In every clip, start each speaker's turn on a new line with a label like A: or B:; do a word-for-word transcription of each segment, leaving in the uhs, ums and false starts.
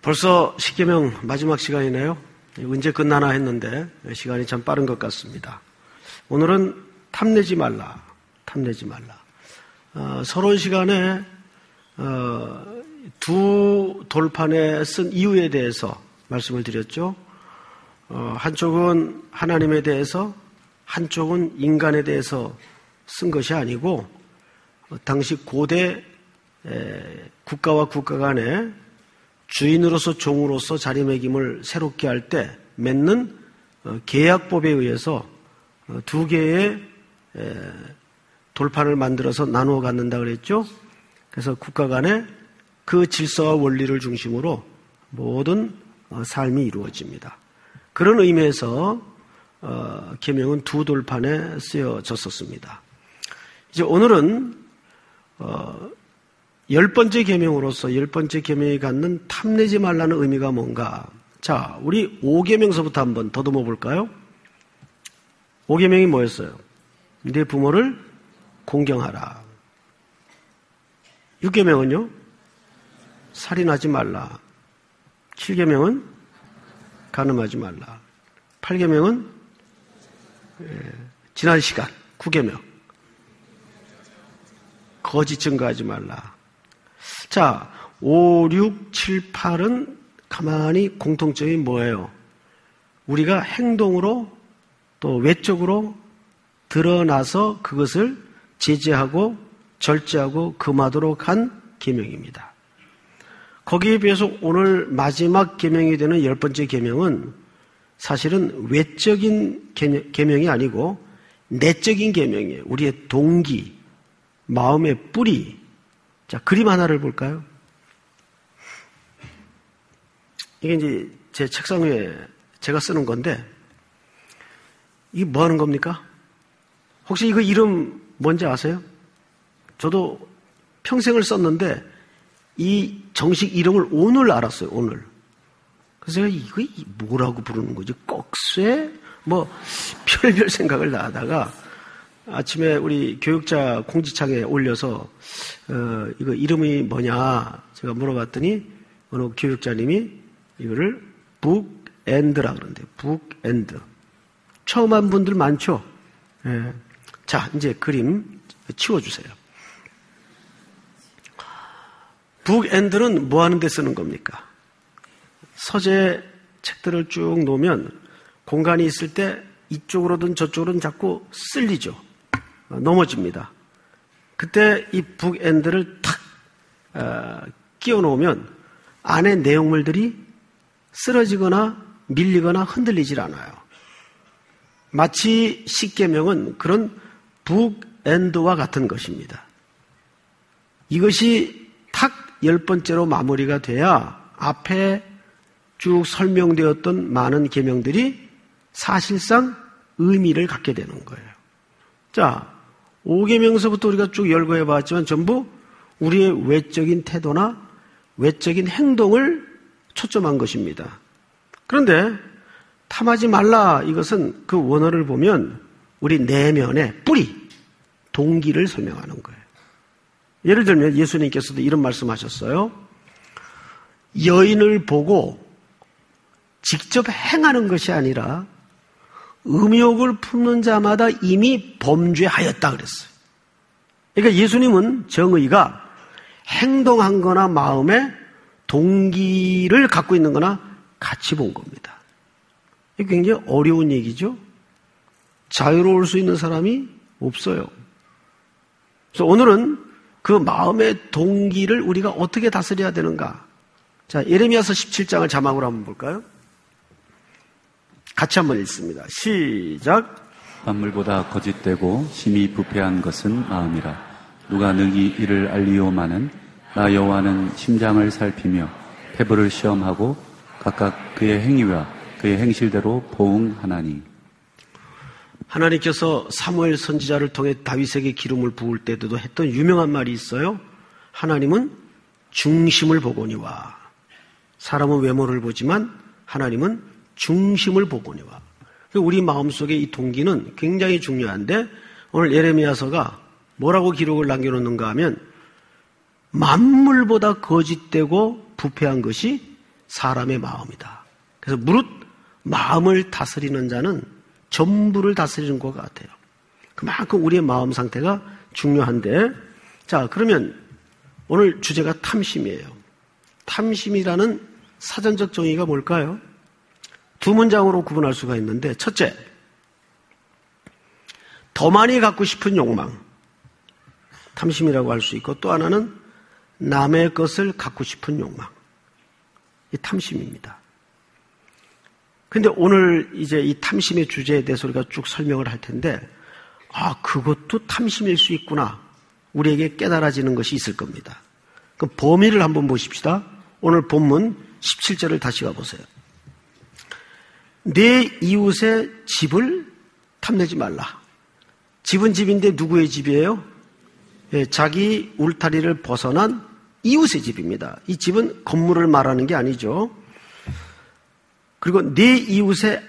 A: 벌써 십계명 마지막 시간이네요. 언제 끝나나 했는데 시간이 참 빠른 것 같습니다. 오늘은 탐내지 말라, 탐내지 말라. 어, 서론 시간에 어, 두 돌판에 쓴 이유에 대해서 말씀을 드렸죠. 어, 한쪽은 하나님에 대해서, 한쪽은 인간에 대해서 쓴 것이 아니고 어, 당시 고대 에, 국가와 국가 간에 주인으로서 종으로서 자리매김을 새롭게 할 때 맺는 계약법에 의해서 두 개의 돌판을 만들어서 나누어 갖는다 그랬죠. 그래서 국가 간에 그 질서와 원리를 중심으로 모든 삶이 이루어집니다. 그런 의미에서 계명은 두 돌판에 쓰여졌었습니다. 이제 오늘은 열 번째 계명으로서 열 번째 계명이 갖는 탐내지 말라는 의미가 뭔가? 자, 우리 오 계명서부터 한번 더듬어 볼까요? 오 계명이 뭐였어요? 네 부모를 공경하라. 육 계명은요? 살인하지 말라. 칠 계명은 간음하지 말라. 팔 계명은 예, 지난 시간 구 계명 거짓 증거하지 말라. 자, 오, 육, 칠, 팔은 가만히 공통점이 뭐예요? 우리가 행동으로 또 외적으로 드러나서 그것을 제재하고 절제하고 금하도록 한 계명입니다. 거기에 비해서 오늘 마지막 계명이 되는 열 번째 계명은 사실은 외적인 계명이 아니고 내적인 계명이에요. 우리의 동기, 마음의 뿌리. 자, 그림 하나를 볼까요? 이게 이제 제 책상 위에 제가 쓰는 건데, 이게 뭐 하는 겁니까? 혹시 이거 이름 뭔지 아세요? 저도 평생을 썼는데, 이 정식 이름을 오늘 알았어요, 오늘. 그래서 제가 이거 뭐라고 부르는 거지? 꺽쇠? 뭐, 별별 생각을 다 하다가, 아침에 우리 교육자 공지창에 올려서 어, 이거 이름이 뭐냐 제가 물어봤더니 어느 교육자님이 이거를 북엔드라 그러는데 북엔드 처음 한 분들 많죠? 예. 자, 이제 그림 치워주세요. 북엔드는 뭐 하는 데 쓰는 겁니까? 서재 책들을 쭉 놓으면 공간이 있을 때 이쪽으로든 저쪽으로든 자꾸 쓸리죠. 넘어집니다. 그때 이 북엔드를 탁 어, 끼워 놓으면 안에 내용물들이 쓰러지거나 밀리거나 흔들리질 않아요. 마치 십계명은 그런 북엔드와 같은 것입니다. 이것이 탁 열 번째로 마무리가 돼야 앞에 쭉 설명되었던 많은 계명들이 사실상 의미를 갖게 되는 거예요. 자, 오 계명서부터 우리가 쭉 열거해 봤지만 전부 우리의 외적인 태도나 외적인 행동을 초점한 것입니다. 그런데 탐하지 말라 이것은 그 원어를 보면 우리 내면의 뿌리, 동기를 설명하는 거예요. 예를 들면 예수님께서도 이런 말씀하셨어요. 여인을 보고 직접 행하는 것이 아니라 음욕을 품는 자마다 이미 범죄하였다 그랬어요. 그러니까 예수님은 정의가 행동한 거나 마음의 동기를 갖고 있는 거나 같이 본 겁니다. 이게 굉장히 어려운 얘기죠. 자유로울 수 있는 사람이 없어요. 그래서 오늘은 그 마음의 동기를 우리가 어떻게 다스려야 되는가. 자, 예레미야서 십칠 장을 자막으로 한번 볼까요? 같이 한번 읽습니다. 시작.
B: 만물보다 거짓되고 심히 부패한 것은 마음이라. 누가 능히 이를 알리오마는 나 여호와는 심장을 살피며 태부를 시험하고 각각 그의 행위와 그의 행실대로 보응하나니.
A: 하나님께서 사무엘 선지자를 통해 다윗에게 기름을 부을 때도 했던 유명한 말이 있어요. 하나님은 중심을 보거니와. 사람은 외모를 보지만 하나님은 중심을 보거니와. 우리 마음속에 이 동기는 굉장히 중요한데 오늘 예레미야서가 뭐라고 기록을 남겨놓는가 하면 만물보다 거짓되고 부패한 것이 사람의 마음이다. 그래서 무릇 마음을 다스리는 자는 전부를 다스리는 것 같아요. 그만큼 우리의 마음 상태가 중요한데, 자, 그러면 오늘 주제가 탐심이에요. 탐심이라는 사전적 정의가 뭘까요? 두 문장으로 구분할 수가 있는데, 첫째, 더 많이 갖고 싶은 욕망, 탐심이라고 할 수 있고, 또 하나는 남의 것을 갖고 싶은 욕망, 이 탐심입니다. 근데 오늘 이제 이 탐심의 주제에 대해서 우리가 쭉 설명을 할 텐데, 아, 그것도 탐심일 수 있구나. 우리에게 깨달아지는 것이 있을 겁니다. 그럼 범위를 한번 보십시다. 오늘 본문 십칠 절을 다시 가보세요. 내 이웃의 집을 탐내지 말라. 집은 집인데 누구의 집이에요? 예, 자기 울타리를 벗어난 이웃의 집입니다. 이 집은 건물을 말하는 게 아니죠. 그리고 내 이웃의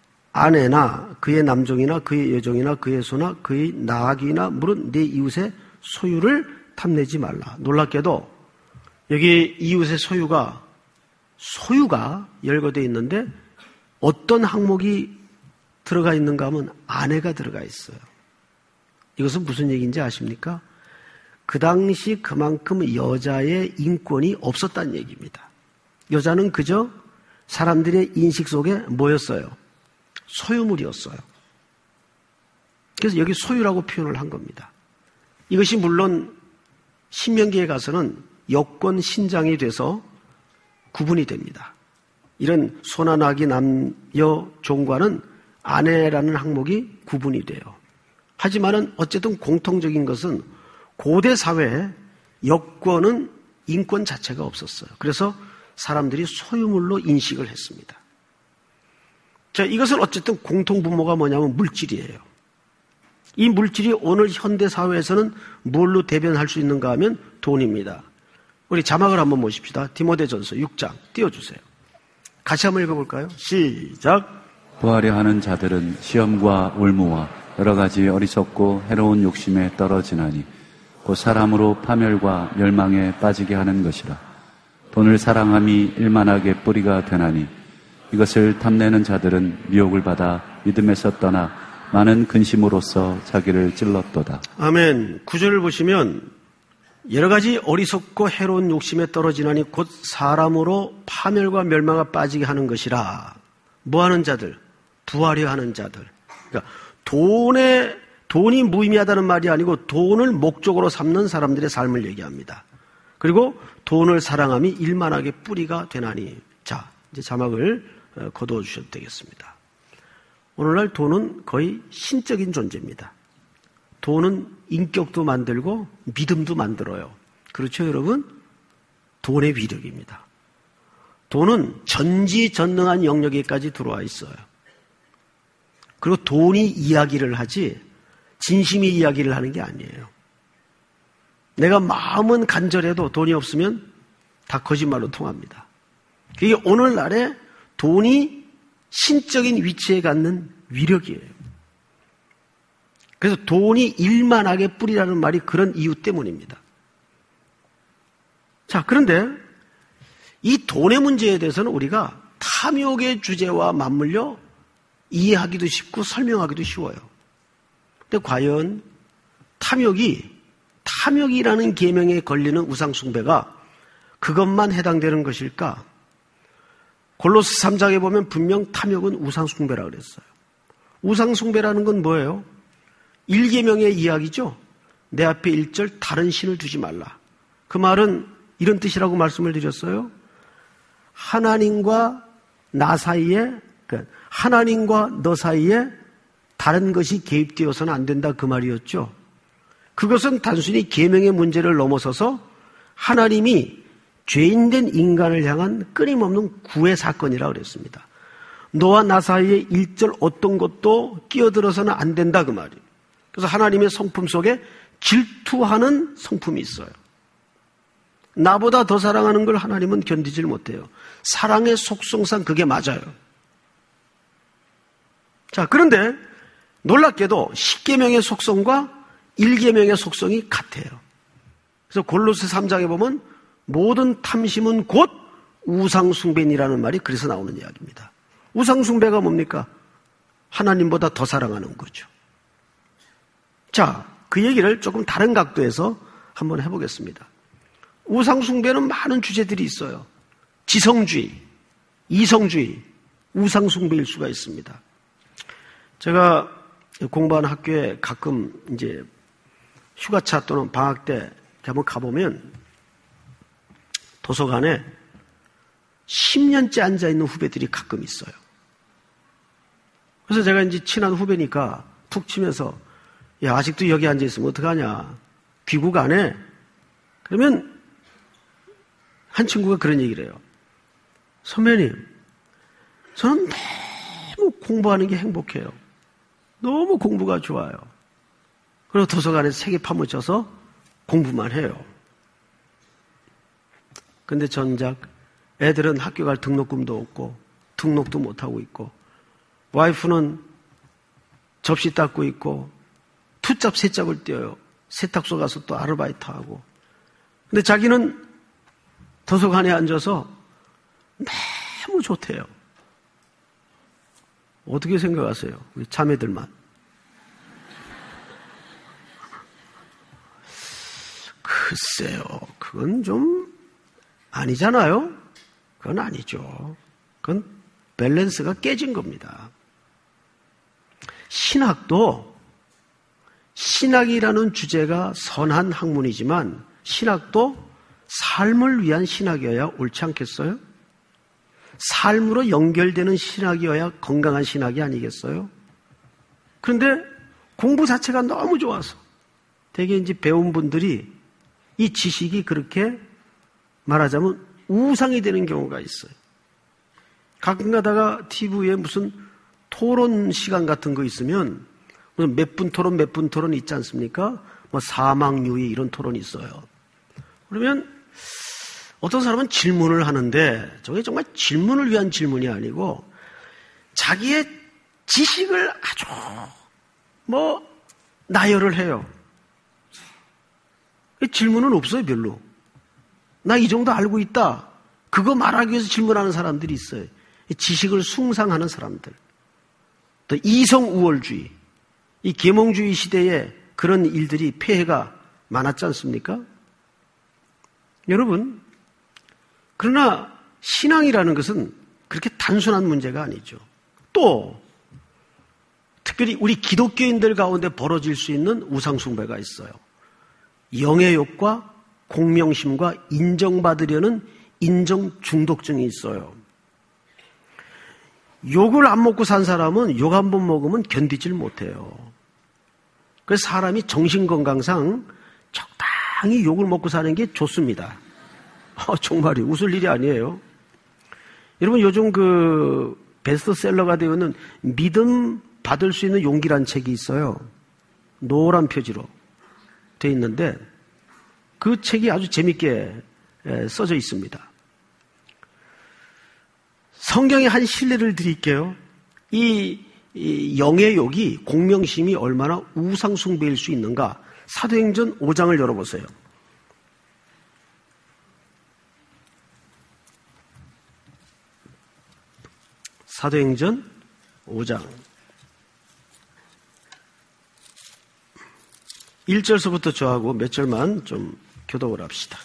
A: 아내나 그의 남종이나 그의 여종이나 그의 소나 그의 나귀나 물은 내 이웃의 소유를 탐내지 말라. 놀랍게도 여기 이웃의 소유가 소유가 열거되어 있는데 어떤 항목이 들어가 있는가 하면 아내가 들어가 있어요. 이것은 무슨 얘기인지 아십니까? 그 당시 그만큼 여자의 인권이 없었다는 얘기입니다. 여자는 그저 사람들의 인식 속에 뭐였어요? 소유물이었어요. 그래서 여기 소유라고 표현을 한 겁니다. 이것이 물론 신명기에 가서는 여권 신장이 돼서 구분이 됩니다. 이런 소나 나귀 남여 종과는 아내라는 항목이 구분이 돼요. 하지만은 어쨌든 공통적인 것은 고대 사회에 여권은 인권 자체가 없었어요. 그래서 사람들이 소유물로 인식을 했습니다. 자, 이것은 어쨌든 공통분모가 뭐냐면 물질이에요. 이 물질이 오늘 현대 사회에서는 뭘로 대변할 수 있는가 하면 돈입니다. 우리 자막을 한번 보십시다. 디모데전서 육 장 띄워주세요. 같이 한번 읽어볼까요? 시작.
B: 부하려 하는 자들은 시험과 올무와 여러 가지 어리석고 해로운 욕심에 떨어지나니 곧 사람으로 파멸과 멸망에 빠지게 하는 것이라. 돈을 사랑함이 일만하게 뿌리가 되나니 이것을 탐내는 자들은 미혹을 받아 믿음에서 떠나 많은 근심으로써 자기를 찔렀도다.
A: 아멘. 구절을 보시면 여러 가지 어리석고 해로운 욕심에 떨어지나니 곧 사람으로 파멸과 멸망에 빠지게 하는 것이라. 뭐하는 자들? 부하려 하는 자들. 그러니까 돈에 돈이 무의미하다는 말이 아니고 돈을 목적으로 삼는 사람들의 삶을 얘기합니다. 그리고 돈을 사랑함이 일만하게 뿌리가 되나니. 자, 이제 자막을 거두어 주셔도 되겠습니다. 오늘날 돈은 거의 신적인 존재입니다. 돈은 인격도 만들고 믿음도 만들어요. 그렇죠, 여러분? 돈의 위력입니다. 돈은 전지전능한 영역에까지 들어와 있어요. 그리고 돈이 이야기를 하지 진심이 이야기를 하는 게 아니에요. 내가 마음은 간절해도 돈이 없으면 다 거짓말로 통합니다. 그게 오늘날에 돈이 신적인 위치에 갖는 위력이에요. 그래서 돈이 일만하게 뿌리라는 말이 그런 이유 때문입니다. 자, 그런데 이 돈의 문제에 대해서는 우리가 탐욕의 주제와 맞물려 이해하기도 쉽고 설명하기도 쉬워요. 근데 과연 탐욕이 탐욕이라는 계명에 걸리는 우상숭배가 그것만 해당되는 것일까? 골로새 삼 장에 보면 분명 탐욕은 우상숭배라고 그랬어요. 우상숭배라는 건 뭐예요? 일 계명의 이야기죠. 내 앞에 일 절 다른 신을 두지 말라. 그 말은 이런 뜻이라고 말씀을 드렸어요. 하나님과 나 사이에, 하나님과 너 사이에 다른 것이 개입되어서는 안 된다 그 말이었죠. 그것은 단순히 계명의 문제를 넘어서서 하나님이 죄인된 인간을 향한 끊임없는 구애 사건이라고 그랬습니다. 너와 나 사이에 일절 어떤 것도 끼어들어서는 안 된다 그 말이에요. 그래서 하나님의 성품 속에 질투하는 성품이 있어요. 나보다 더 사랑하는 걸 하나님은 견디질 못해요. 사랑의 속성상 그게 맞아요. 자, 그런데 놀랍게도 십 계명의 속성과 일 계명의 속성이 같아요. 그래서 골로새 삼 장에 보면 모든 탐심은 곧 우상숭배인이라는 말이 그래서 나오는 이야기입니다. 우상숭배가 뭡니까? 하나님보다 더 사랑하는 거죠. 자, 그 얘기를 조금 다른 각도에서 한번 해보겠습니다. 우상숭배는 많은 주제들이 있어요. 지성주의, 이성주의, 우상숭배일 수가 있습니다. 제가 공부하는 학교에 가끔 이제 휴가차 또는 방학 때 한번 가보면 도서관에 십 년째 앉아있는 후배들이 가끔 있어요. 그래서 제가 이제 친한 후배니까 툭 치면서 야, 아직도 여기 앉아있으면 어떡하냐. 귀국 안 해? 그러면 한 친구가 그런 얘기를 해요. 선배님, 저는 너무 공부하는 게 행복해요. 너무 공부가 좋아요. 그리고 도서관에서 책에 파묻혀서 공부만 해요. 근데 전작 애들은 학교 갈 등록금도 없고 등록도 못하고 있고 와이프는 접시 닦고 있고 투잡 세잡을 떼어요. 세탁소 가서 또 아르바이트하고. 근데 자기는 도서관에 앉아서 너무 좋대요. 어떻게 생각하세요? 우리 자매들만. 글쎄요. 그건 좀 아니잖아요? 그건 아니죠. 그건 밸런스가 깨진 겁니다. 신학도 신학이라는 주제가 선한 학문이지만 신학도 삶을 위한 신학이어야 옳지 않겠어요? 삶으로 연결되는 신학이어야 건강한 신학이 아니겠어요? 그런데 공부 자체가 너무 좋아서 되게 이제 배운 분들이 이 지식이 그렇게 말하자면 우상이 되는 경우가 있어요. 가끔 가다가 티비에 무슨 토론 시간 같은 거 있으면 무슨 몇 분 토론 몇 분 토론 있지 않습니까? 뭐 사망유의 이런 토론이 있어요. 그러면 어떤 사람은 질문을 하는데 저게 정말 질문을 위한 질문이 아니고 자기의 지식을 아주 뭐 나열을 해요. 질문은 없어요, 별로. 나 이 정도 알고 있다. 그거 말하기 위해서 질문하는 사람들이 있어요. 지식을 숭상하는 사람들. 또 이성우월주의. 이 계몽주의 시대에 그런 일들이 폐해가 많았지 않습니까? 여러분, 그러나 신앙이라는 것은 그렇게 단순한 문제가 아니죠. 또 특별히 우리 기독교인들 가운데 벌어질 수 있는 우상숭배가 있어요. 영의 욕과 공명심과 인정받으려는 인정 중독증이 있어요. 욕을 안 먹고 산 사람은 욕 한 번 먹으면 견디질 못해요. 그래서 사람이 정신건강상 적당히 욕을 먹고 사는 게 좋습니다. 어, 정말이 웃을 일이 아니에요. 여러분 요즘 그 베스트셀러가 되어 있는 믿음 받을 수 있는 용기란 책이 있어요. 노란 표지로 되어 있는데 그 책이 아주 재밌게 써져 있습니다. 성경의 한 실례를 드릴게요. 이, 이 영의 욕이 공명심이 얼마나 우상숭배일 수 있는가. 사도행전 오 장을 열어보세요. 사도행전 오 장 일 절서부터 저하고 몇 절만 좀 교독을 합시다.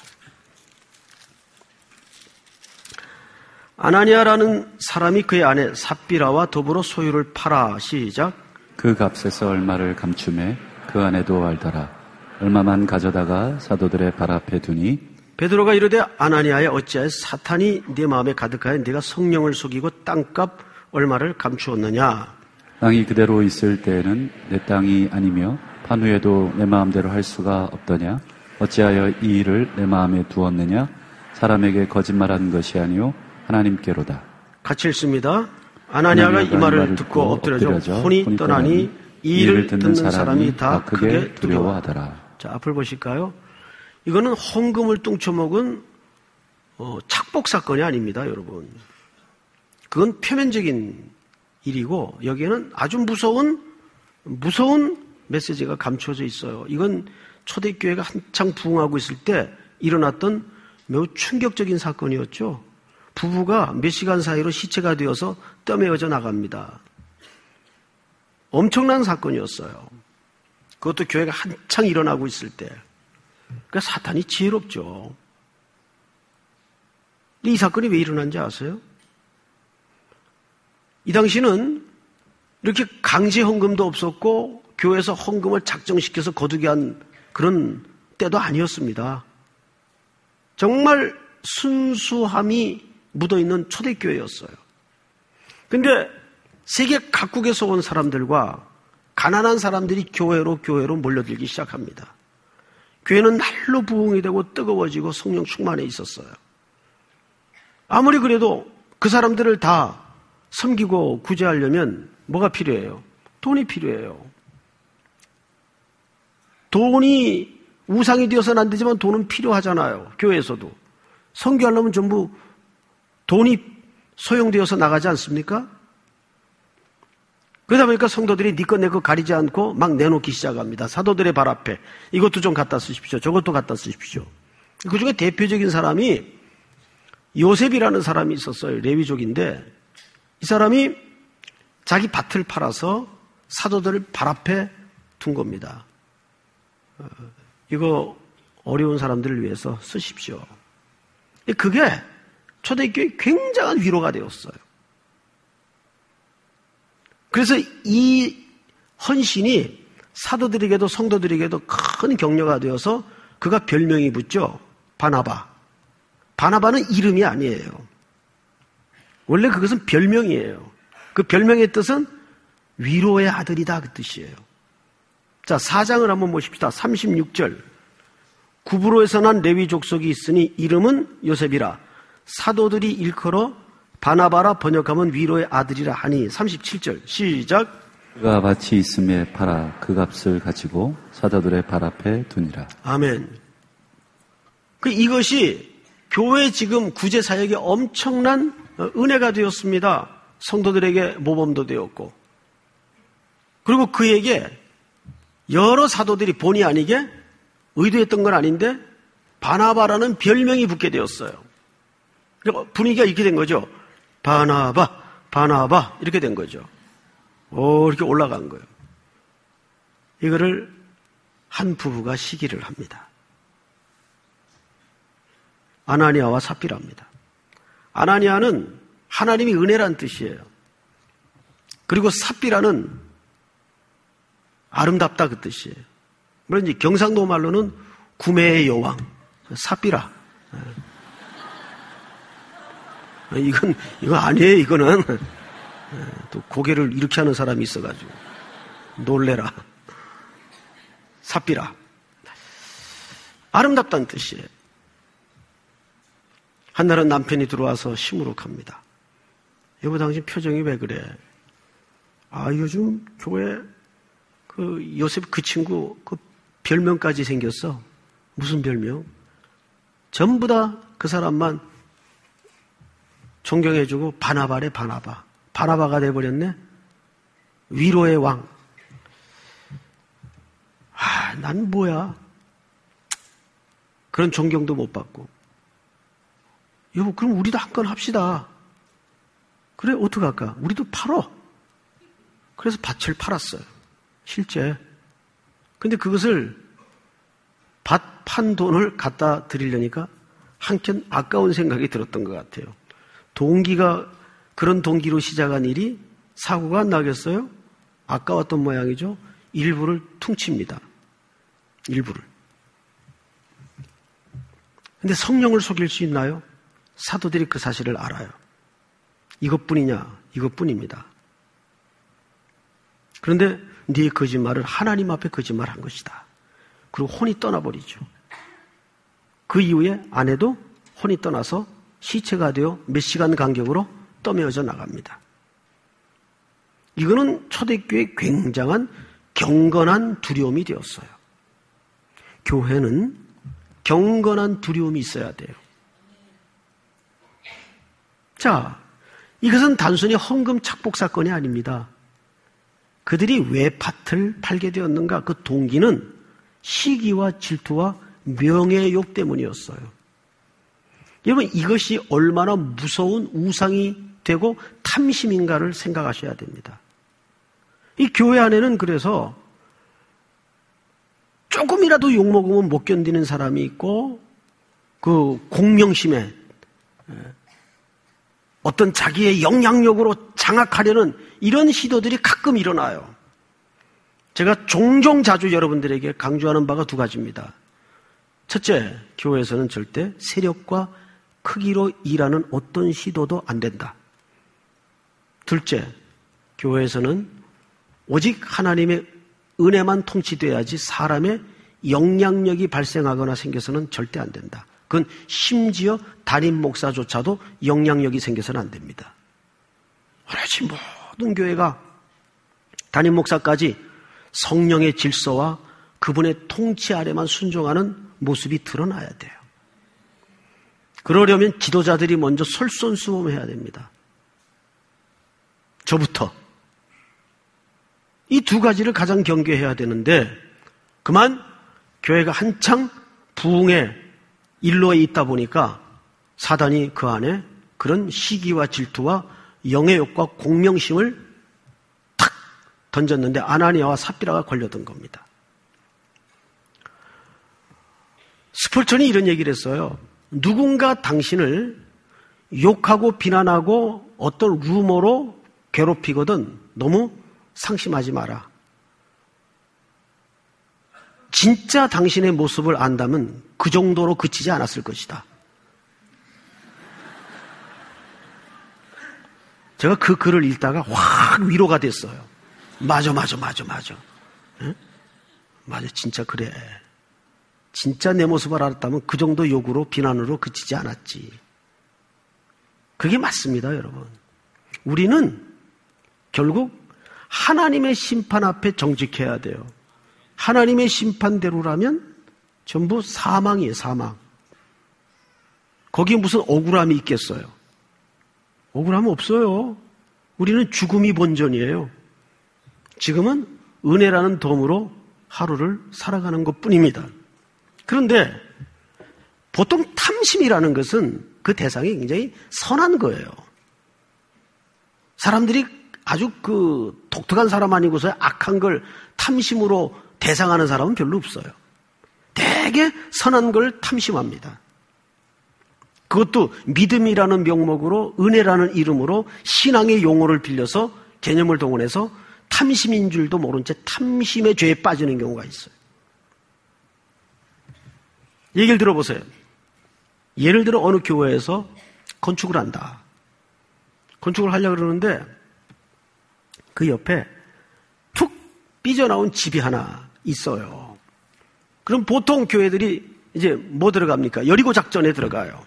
A: 아나니아라는 사람이 그의 아내 삽비라와 더불어 소유를 팔아. 시작.
B: 그 값에서 얼마를 감춤해 그 아내도 알더라. 얼마만 가져다가 사도들의 발 앞에 두니
A: 베드로가 이르되 아나니아야 어찌하여 사탄이 네 마음에 가득하여 네가 성령을 속이고 땅값 얼마를 감추었느냐.
B: 땅이 그대로 있을 때에는 내 땅이 아니며 판후에도 내 마음대로 할 수가 없더냐. 어찌하여 이 일을 내 마음에 두었느냐. 사람에게 거짓말한 것이 아니요 하나님께로다.
A: 같이 읽습니다. 아나니아가 이 말을 듣고 엎드려져, 엎드려져 혼이 떠나니 이 일을 듣는 사람이 다 크게 두려워하더라. 자, 앞을 보실까요? 이거는 헌금을 뚱쳐먹은 어, 착복 사건이 아닙니다, 여러분. 그건 표면적인 일이고 여기에는 아주 무서운 무서운 메시지가 감춰져 있어요. 이건 초대교회가 한창 부흥하고 있을 때 일어났던 매우 충격적인 사건이었죠. 부부가 몇 시간 사이로 시체가 되어서 떠매어져 나갑니다. 엄청난 사건이었어요. 그것도 교회가 한창 일어나고 있을 때. 그러니까 사탄이 지혜롭죠. 이 사건이 왜 일어난지 아세요? 이 당시는 이렇게 강제 헌금도 없었고 교회에서 헌금을 작정시켜서 거두게 한 그런 때도 아니었습니다. 정말 순수함이 묻어있는 초대교회였어요. 그런데 세계 각국에서 온 사람들과 가난한 사람들이 교회로 교회로 몰려들기 시작합니다. 교회는 날로 부흥이 되고 뜨거워지고 성령 충만해 있었어요. 아무리 그래도 그 사람들을 다 섬기고 구제하려면 뭐가 필요해요? 돈이 필요해요. 돈이 우상이 되어서는 안 되지만 돈은 필요하잖아요. 교회에서도. 선교하려면 전부 돈이 소용되어서 나가지 않습니까? 그러다 보니까 성도들이 네 것 내 것 가리지 않고 막 내놓기 시작합니다. 사도들의 발 앞에 이것도 좀 갖다 쓰십시오. 저것도 갖다 쓰십시오. 그중에 대표적인 사람이 요셉이라는 사람이 있었어요. 레위족인데 이 사람이 자기 밭을 팔아서 사도들을 발 앞에 둔 겁니다. 어, 이거 어려운 사람들을 위해서 쓰십시오. 그게 초대교회에 굉장한 위로가 되었어요. 그래서 이 헌신이 사도들에게도 성도들에게도 큰 격려가 되어서 그가 별명이 붙죠. 바나바. 바나바는 이름이 아니에요. 원래 그것은 별명이에요. 그 별명의 뜻은 위로의 아들이다 그 뜻이에요. 자, 사 장을 한번 보십시다. 삼십육 절. 구브로에서 난 레위 족속이 있으니 이름은 요셉이라. 사도들이 일컬어 바나바라 번역하면 위로의 아들이라 하니. 삼십칠 절 시작.
B: 그가 밭이 있음에 팔아 그 값을 가지고 사도들의 발 앞에 두니라.
A: 아멘. 그 이것이 교회 지금 구제 사역에 엄청난 은혜가 되었습니다. 성도들에게 모범도 되었고, 그리고 그에게 여러 사도들이 본의 아니게 의도했던 건 아닌데 바나바라는 별명이 붙게 되었어요. 그러니까 분위기가 이렇게 된 거죠. 바나바, 바나바 이렇게 된 거죠. 오, 이렇게 올라간 거예요. 이거를 한 부부가 시기를 합니다. 아나니아와 삽비라입니다. 아나니아는 하나님이 은혜란 뜻이에요. 그리고 삽비라는 아름답다 그 뜻이에요. 물론 이제 경상도 말로는 구매의 여왕, 삽비라. 이건, 이거 아니에요, 이거는. 또 고개를 이렇게 하는 사람이 있어가지고. 놀래라. 삽비라. 아름답다는 뜻이에요. 한날은 남편이 들어와서 시무룩합니다. 여보, 당신 표정이 왜 그래? 아, 요즘 교회 그 요셉 그 친구 그 별명까지 생겼어. 무슨 별명? 전부 다 그 사람만 존경해주고 바나바래, 바나바. 바나바가 돼버렸네? 위로의 왕. 아, 난 뭐야? 그런 존경도 못 받고. 여보, 그럼 우리도 한 건 합시다. 그래, 어떡할까? 우리도 팔어. 그래서 밭을 팔았어요. 실제. 근데 그것을 밭 판 돈을 갖다 드리려니까 한켠 아까운 생각이 들었던 것 같아요. 동기가, 그런 동기로 시작한 일이 사고가 안 나겠어요? 아까웠던 모양이죠. 일부를 퉁칩니다. 일부를. 근데 성령을 속일 수 있나요? 사도들이 그 사실을 알아요. 이것뿐이냐? 이것뿐입니다. 그런데 네 거짓말을 하나님 앞에 거짓말한 것이다. 그리고 혼이 떠나버리죠. 그 이후에 아내도 혼이 떠나서 시체가 되어 몇 시간 간격으로 떠매어져 나갑니다. 이거는 초대교회의 굉장한 경건한 두려움이 되었어요. 교회는 경건한 두려움이 있어야 돼요. 자, 이것은 단순히 헌금 착복 사건이 아닙니다. 그들이 왜 밭을 팔게 되었는가? 그 동기는 시기와 질투와 명예욕 때문이었어요. 여러분, 이것이 얼마나 무서운 우상이 되고 탐심인가를 생각하셔야 됩니다. 이 교회 안에는 그래서 조금이라도 욕먹으면 못 견디는 사람이 있고, 그 공명심에 어떤 자기의 영향력으로 장악하려는 이런 시도들이 가끔 일어나요. 제가 종종 자주 여러분들에게 강조하는 바가 두 가지입니다. 첫째, 교회에서는 절대 세력과 크기로 일하는 어떤 시도도 안 된다. 둘째, 교회에서는 오직 하나님의 은혜만 통치돼야지 사람의 영향력이 발생하거나 생겨서는 절대 안 된다. 그건 심지어 담임 목사조차도 영향력이 생겨서는 안 됩니다. 오로지 모든 교회가 담임 목사까지 성령의 질서와 그분의 통치 아래만 순종하는 모습이 드러나야 돼요. 그러려면 지도자들이 먼저 솔선수범해야 됩니다. 저부터. 이 두 가지를 가장 경계해야 되는데, 그만 교회가 한창 부흥의 일로에 있다 보니까 사단이 그 안에 그런 시기와 질투와 영예욕과 공명심을 탁 던졌는데 아나니아와 삽비라가 걸려든 겁니다. 스폴전이 이런 얘기를 했어요. 누군가 당신을 욕하고 비난하고 어떤 루머로 괴롭히거든 너무 상심하지 마라. 진짜 당신의 모습을 안다면 그 정도로 그치지 않았을 것이다. 제가 그 글을 읽다가 확 위로가 됐어요. 맞아, 맞아, 맞아, 맞아. 응? 맞아, 진짜 그래. 진짜 내 모습을 알았다면 그 정도 욕으로 비난으로 그치지 않았지. 그게 맞습니다, 여러분. 우리는 결국 하나님의 심판 앞에 정직해야 돼요. 하나님의 심판대로라면 전부 사망이에요, 사망. 거기에 무슨 억울함이 있겠어요? 억울함은 없어요. 우리는 죽음이 본전이에요. 지금은 은혜라는 덤으로 하루를 살아가는 것뿐입니다. 그런데 보통 탐심이라는 것은 그 대상이 굉장히 선한 거예요. 사람들이 아주 그 독특한 사람 아니고서 악한 걸 탐심으로 대상하는 사람은 별로 없어요. 되게 선한 걸 탐심합니다. 그것도 믿음이라는 명목으로 은혜라는 이름으로 신앙의 용어를 빌려서 개념을 동원해서 탐심인 줄도 모른 채 탐심의 죄에 빠지는 경우가 있어요. 얘기를 들어보세요. 예를 들어 어느 교회에서 건축을 한다. 건축을 하려고 그러는데 그 옆에 툭 삐져나온 집이 하나 있어요. 그럼 보통 교회들이 이제 뭐 들어갑니까? 여리고 작전에 들어가요.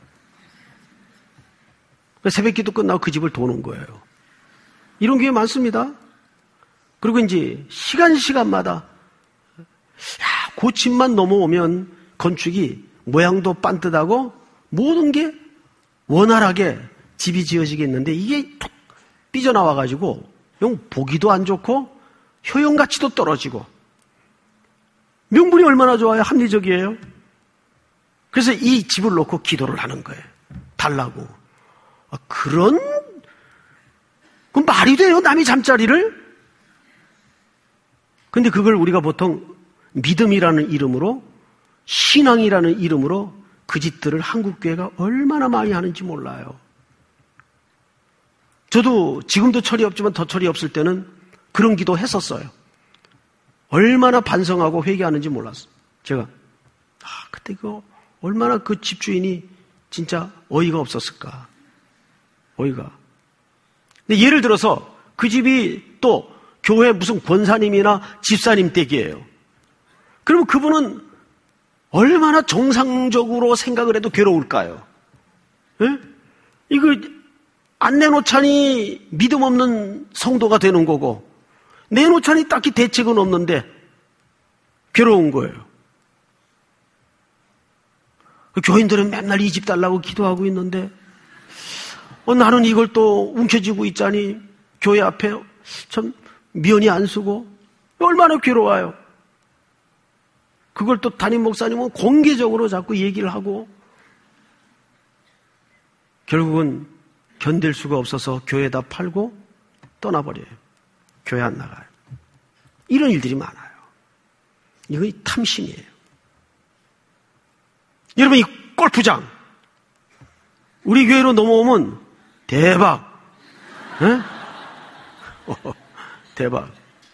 A: 새벽 기도 끝나고 그 집을 도는 거예요. 이런 교회 많습니다. 그리고 이제 시간 시간마다 야, 그 집만 넘어오면 건축이 모양도 반듯하고 모든 게 원활하게 집이 지어지겠는데 이게 툭 삐져나와가지고 영 보기도 안 좋고 효용가치도 떨어지고 명분이 얼마나 좋아요? 합리적이에요. 그래서 이 집을 놓고 기도를 하는 거예요. 달라고. 아, 그런 그 말이 돼요? 남의 잠자리를? 근데 그걸 우리가 보통 믿음이라는 이름으로 신앙이라는 이름으로 그 짓들을 한국교회가 얼마나 많이 하는지 몰라요. 저도 지금도 철이 없지만 더 철이 없을 때는 그런 기도 했었어요. 얼마나 반성하고 회개하는지 몰랐어요. 제가 아 그때 그 얼마나 그 집주인이 진짜 어이가 없었을까. 어이가. 근데 예를 들어서 그 집이 또 교회 무슨 권사님이나 집사님 댁이에요. 그러면 그분은 얼마나 정상적으로 생각을 해도 괴로울까요? 예? 이거 안 내놓자니 믿음 없는 성도가 되는 거고 내놓자니 딱히 대책은 없는데 괴로운 거예요. 교인들은 맨날 이 집 달라고 기도하고 있는데 어, 나는 이걸 또 움켜쥐고 있자니 교회 앞에 참 면이 안 쓰고 얼마나 괴로워요. 그걸 또 담임 목사님은 공개적으로 자꾸 얘기를 하고 결국은 견딜 수가 없어서 교회에다 팔고 떠나버려요. 교회 안 나가요. 이런 일들이 많아요. 이거 탐심이에요. 여러분, 이 골프장 우리 교회로 넘어오면 대박. 에? 어, 대박.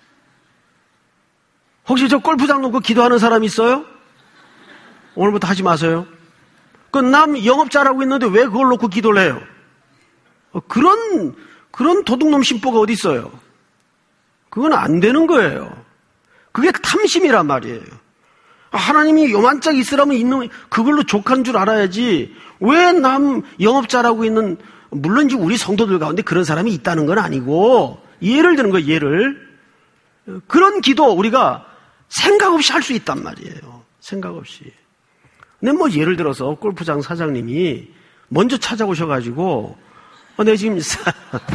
A: 혹시 저 골프장 놓고 기도하는 사람 있어요? 오늘부터 하지 마세요. 그 남 영업 잘하고 있는데 왜 그걸 놓고 기도를 해요? 어, 그런 그런 도둑놈 심보가 어디 있어요? 그건 안 되는 거예요. 그게 탐심이란 말이에요. 하나님이 요만짝 있으라면 있는 그걸로 족한 줄 알아야지. 왜 남 영업 잘하고 있는, 물론 이제 우리 성도들 가운데 그런 사람이 있다는 건 아니고 예를 드는 거예요. 예를 그런 기도 우리가 생각 없이 할 수 있단 말이에요. 생각 없이. 근데 뭐 예를 들어서 골프장 사장님이 먼저 찾아오셔가지고 어, 내 지금 사...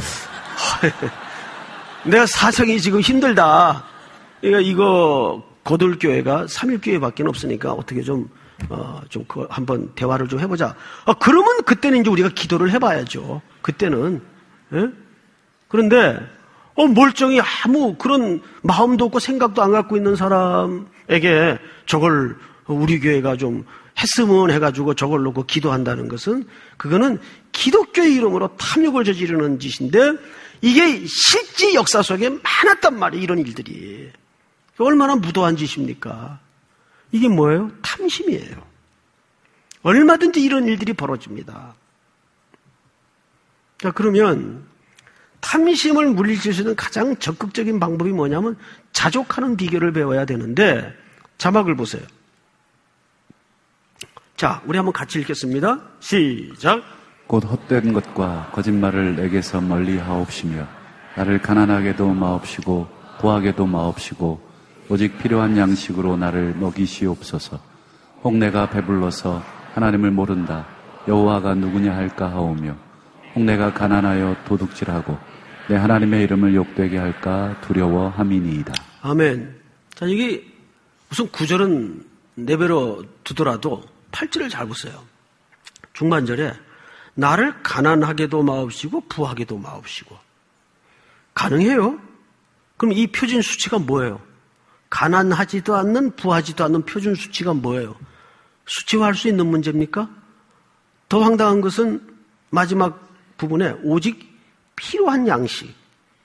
A: 내가 사정이 지금 힘들다. 그러니까 이거 거들교회가 삼일교회밖에 없으니까 어떻게 좀, 어, 좀, 그, 한번 대화를 좀 해보자. 아, 그러면 그때는 이제 우리가 기도를 해봐야죠. 그때는. 예? 그런데, 어, 멀쩡히 아무 그런 마음도 없고 생각도 안 갖고 있는 사람에게 저걸 우리 교회가 좀 했으면 해가지고 저걸 놓고 기도한다는 것은 그거는 기독교의 이름으로 탐욕을 저지르는 짓인데 이게 실제 역사 속에 많았단 말이에요. 이런 일들이. 얼마나 무도한 짓입니까? 이게 뭐예요? 탐심이에요. 얼마든지 이런 일들이 벌어집니다. 자, 그러면 탐심을 물리칠 수 있는 가장 적극적인 방법이 뭐냐면 자족하는 비결을 배워야 되는데 자막을 보세요. 자, 우리 한번 같이 읽겠습니다. 시작.
B: 곧 헛된 것과 거짓말을 내게서 멀리 하옵시며 나를 가난하게도 마옵시고 부하게도 마옵시고 오직 필요한 양식으로 나를 먹이시옵소서. 혹 내가 배불러서 하나님을 모른다 여호와가 누구냐 할까 하오며 혹 내가 가난하여 도둑질하고 내 하나님의 이름을 욕되게 할까 두려워함이니이다.
A: 아멘. 자, 이게 무슨 구절은 내버려 두더라도 팔 절을 잘 보세요. 중반절에 나를 가난하게도 마옵시고 부하게도 마옵시고. 가능해요? 그럼 이 표준 수치가 뭐예요? 가난하지도 않는 부하지도 않는 표준 수치가 뭐예요? 수치화할 수 있는 문제입니까? 더 황당한 것은 마지막 부분에 오직 필요한 양식,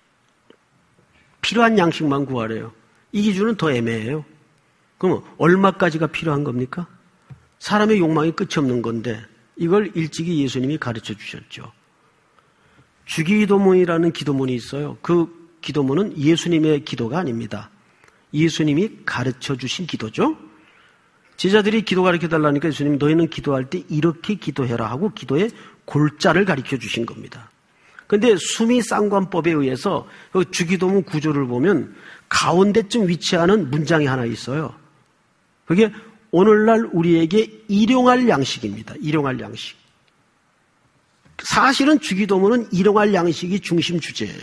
A: 필요한 양식만 구하래요. 이 기준은 더 애매해요. 그럼 얼마까지가 필요한 겁니까? 사람의 욕망이 끝이 없는 건데 이걸 일찍이 예수님이 가르쳐 주셨죠. 주기도문이라는 기도문이 있어요. 그 기도문은 예수님의 기도가 아닙니다. 예수님이 가르쳐 주신 기도죠. 제자들이 기도 가르쳐 달라니까 예수님이 너희는 기도할 때 이렇게 기도해라 하고 기도의 골자를 가르쳐 주신 겁니다. 그런데 수미쌍관법에 의해서 그 주기도문 구조를 보면 가운데쯤 위치하는 문장이 하나 있어요. 그게 오늘날 우리에게 일용할 양식입니다. 일용할 양식. 사실은 주기도문은 일용할 양식이 중심 주제예요.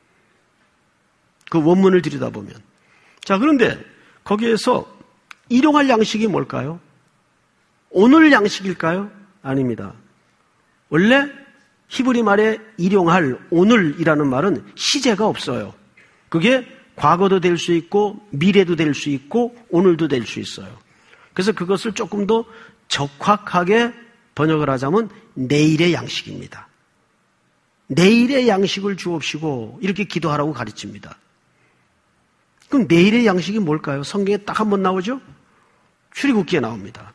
A: 그 원문을 들여다보면. 자, 그런데 거기에서 일용할 양식이 뭘까요? 오늘 양식일까요? 아닙니다. 원래 히브리 말에 일용할 오늘이라는 말은 시제가 없어요. 그게 과거도 될 수 있고 미래도 될 수 있고 오늘도 될 수 있어요. 그래서 그것을 조금 더 적확하게 번역을 하자면 내일의 양식입니다. 내일의 양식을 주옵시고 이렇게 기도하라고 가르칩니다. 그럼 내일의 양식이 뭘까요? 성경에 딱 한 번 나오죠? 출애굽기에 나옵니다.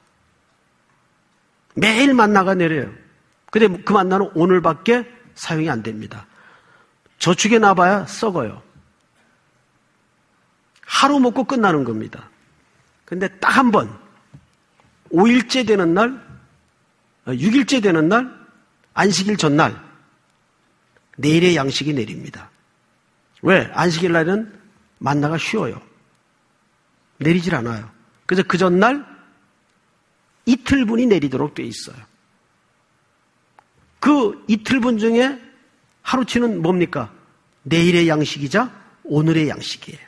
A: 매일 만나가 내려요. 근데 그 만나는 오늘밖에 사용이 안 됩니다. 저축해 놔봐야 썩어요. 하루 먹고 끝나는 겁니다. 근데 딱 한 번, 오 일째 되는 날, 육 일째 되는 날, 안식일 전날, 내일의 양식이 내립니다. 왜? 안식일 날은 만나가 쉬어요. 내리질 않아요. 그래서 그 전날 이틀분이 내리도록 돼 있어요. 그 이틀분 중에 하루치는 뭡니까? 내일의 양식이자 오늘의 양식이에요.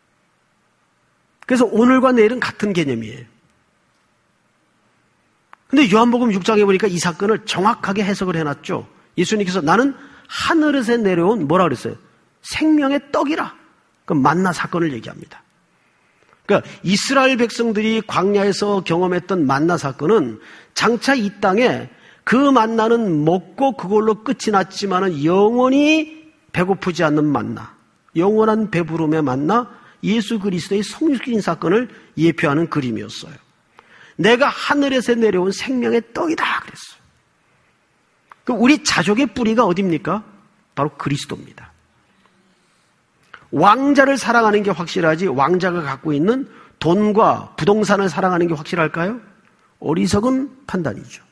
A: 그래서 오늘과 내일은 같은 개념이에요. 근데 요한복음 육 장에 보니까 이 사건을 정확하게 해석을 해놨죠. 예수님께서 나는 하늘에서 내려온 뭐라 그랬어요? 생명의 떡이라. 그 만나 사건을 얘기합니다. 그러니까 이스라엘 백성들이 광야에서 경험했던 만나 사건은 장차 이 땅에 그 만나는 먹고 그걸로 끝이 났지만은 영원히 배고프지 않는 만나, 영원한 배부름의 만나, 예수 그리스도의 성육신 사건을 예표하는 그림이었어요. 내가 하늘에서 내려온 생명의 떡이다 그랬어요. 우리 자족의 뿌리가 어디입니까? 바로 그리스도입니다. 왕자를 사랑하는 게 확실하지 왕자가 갖고 있는 돈과 부동산을 사랑하는 게 확실할까요? 어리석은 판단이죠.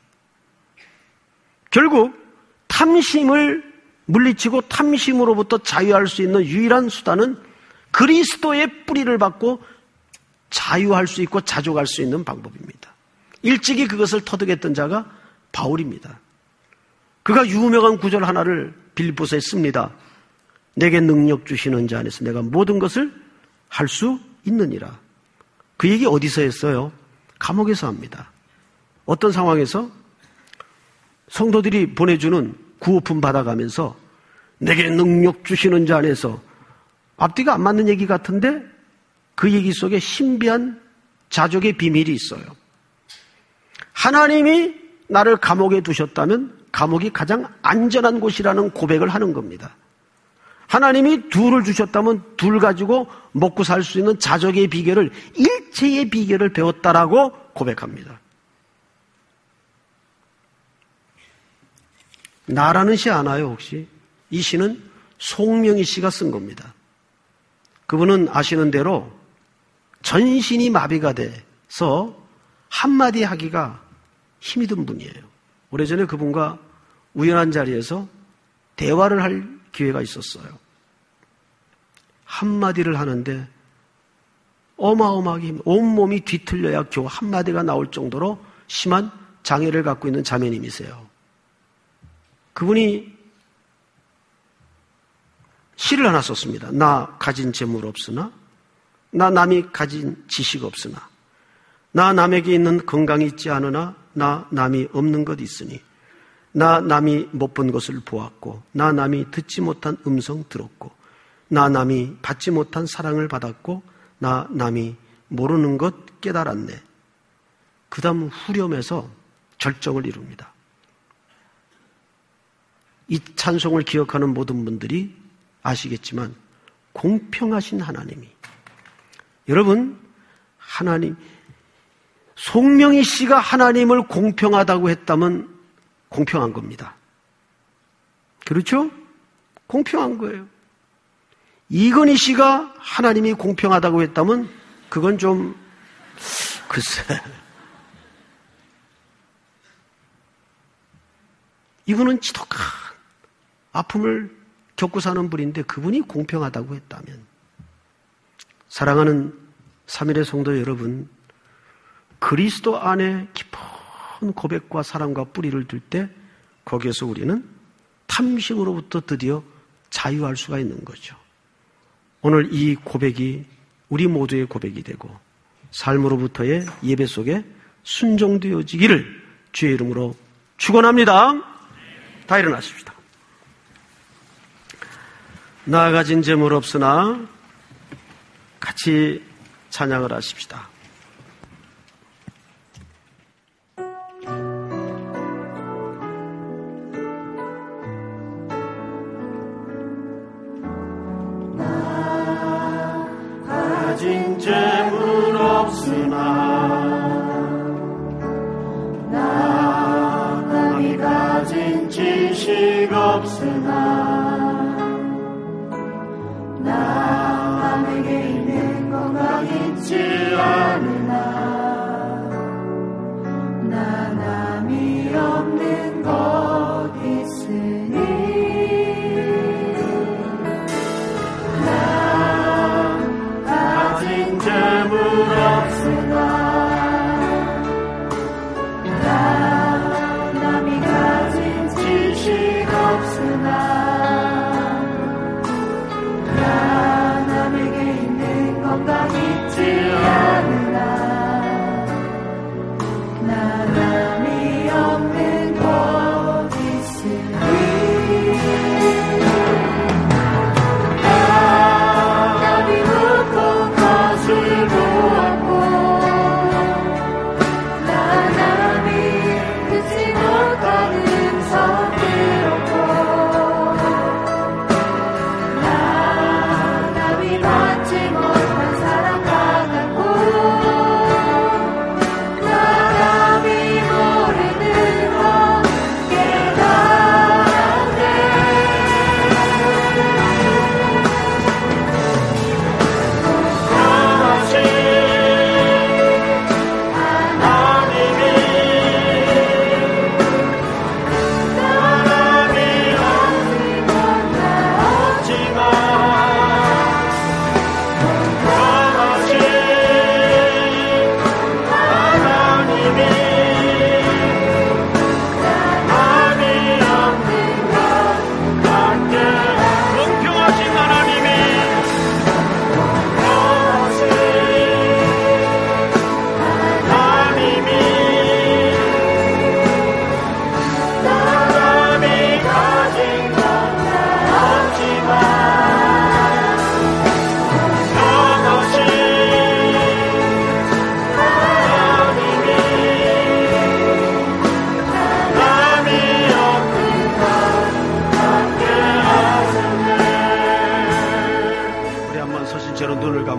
A: 결국 탐심을 물리치고 탐심으로부터 자유할 수 있는 유일한 수단은 그리스도의 뿌리를 받고 자유할 수 있고 자족할 수 있는 방법입니다. 일찍이 그것을 터득했던 자가 바울입니다. 그가 유명한 구절 하나를 빌립보서에 씁니다. 내게 능력 주시는 자 안에서 내가 모든 것을 할 수 있느니라. 그 얘기 어디서 했어요? 감옥에서 합니다. 어떤 상황에서? 성도들이 보내주는 구호품 받아가면서 내게 능력 주시는 자 안에서, 앞뒤가 안 맞는 얘기 같은데 그 얘기 속에 신비한 자족의 비밀이 있어요. 하나님이 나를 감옥에 두셨다면 감옥이 가장 안전한 곳이라는 고백을 하는 겁니다. 하나님이 둘을 주셨다면 둘 가지고 먹고 살 수 있는 자족의 비결을, 일체의 비결을 배웠다라고 고백합니다. 나라는 시 아나요 혹시? 이 시는 송명희 씨가 쓴 겁니다. 그분은 아시는 대로 전신이 마비가 돼서 한마디 하기가 힘이 든 분이에요. 오래전에 그분과 우연한 자리에서 대화를 할 기회가 있었어요. 한마디를 하는데 어마어마하게 힘, 온몸이 뒤틀려야 겨우 한마디가 나올 정도로 심한 장애를 갖고 있는 자매님이세요. 그분이 시를 하나 썼습니다. 나 가진 재물 없으나, 나 남이 가진 지식 없으나, 나 남에게 있는 건강이 있지 않으나, 나 남이 없는 것 있으니, 나 남이 못 본 것을 보았고, 나 남이 듣지 못한 음성 들었고, 나 남이 받지 못한 사랑을 받았고, 나 남이 모르는 것 깨달았네. 그 다음 후렴에서 절정을 이룹니다. 이 찬송을 기억하는 모든 분들이 아시겠지만 공평하신 하나님이, 여러분, 하나님, 송명희 씨가 하나님을 공평하다고 했다면 공평한 겁니다. 그렇죠? 공평한 거예요. 이건희 씨가 하나님이 공평하다고 했다면 그건 좀 글쎄, 이분은 지독한 아픔을 겪고 사는 분인데 그분이 공평하다고 했다면, 사랑하는 삼일의 성도 여러분, 그리스도 안에 깊은 고백과 사랑과 뿌리를 둘 때 거기에서 우리는 탐심으로부터 드디어 자유할 수가 있는 거죠. 오늘 이 고백이 우리 모두의 고백이 되고 삶으로부터의 예배 속에 순종되어지기를 주의 이름으로 축원합니다. 다 일어나십시다. 나 가진 재물 없으나 같이 찬양을 하십시다.
C: 나 가진 재물 없으나, 나 남이 가진 지식 없으나, 나 남에게 있는 건강 있지 않으나, 나 남이 없는 것 있으니, 나 가진 재물 없으나, 나 남이 가진 지식 없으나, 나 남에게 있는 건강 있지 않으나,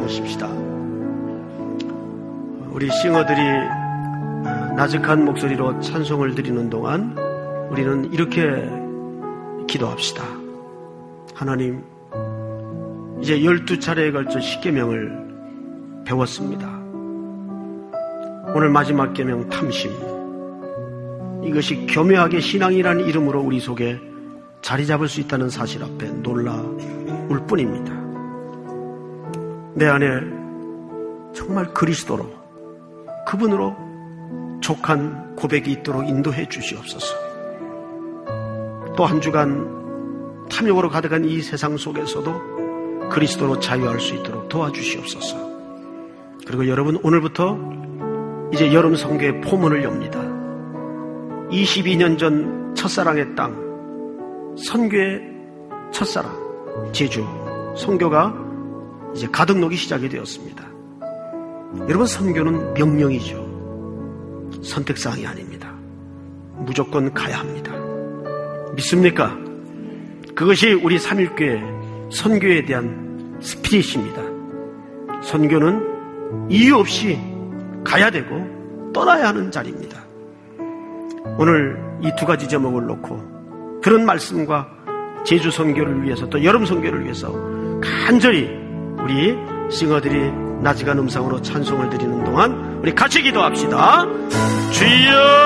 A: 담으십시다. 우리 싱어들이 나직한 목소리로 찬송을 드리는 동안 우리는 이렇게 기도합시다. 하나님, 이제 열두 차례에 걸쳐 십계명을 배웠습니다. 오늘 마지막 계명 탐심, 이것이 교묘하게 신앙이라는 이름으로 우리 속에 자리 잡을 수 있다는 사실 앞에 놀라울 뿐입니다. 내 안에 정말 그리스도로, 그분으로 족한 고백이 있도록 인도해 주시옵소서. 또 한 주간 탐욕으로 가득한 이 세상 속에서도 그리스도로 자유할 수 있도록 도와주시옵소서. 그리고 여러분, 오늘부터 이제 여름 선교의 포문을 엽니다. 이십이 년 전 첫사랑의 땅, 선교의 첫사랑, 제주 선교가 이제 가득 녹이 시작이 되었습니다. 여러분, 선교는 명령이죠. 선택사항이 아닙니다. 무조건 가야 합니다. 믿습니까? 그것이 우리 삼일교회 선교에 대한 스피릿입니다. 선교는 이유 없이 가야 되고 떠나야 하는 자리입니다. 오늘 이 두 가지 제목을 놓고 그런 말씀과 제주 선교를 위해서 또 여름 선교를 위해서 간절히 우리 싱어들이 나직한 음성으로 찬송을 드리는 동안 우리 같이 기도합시다. 주여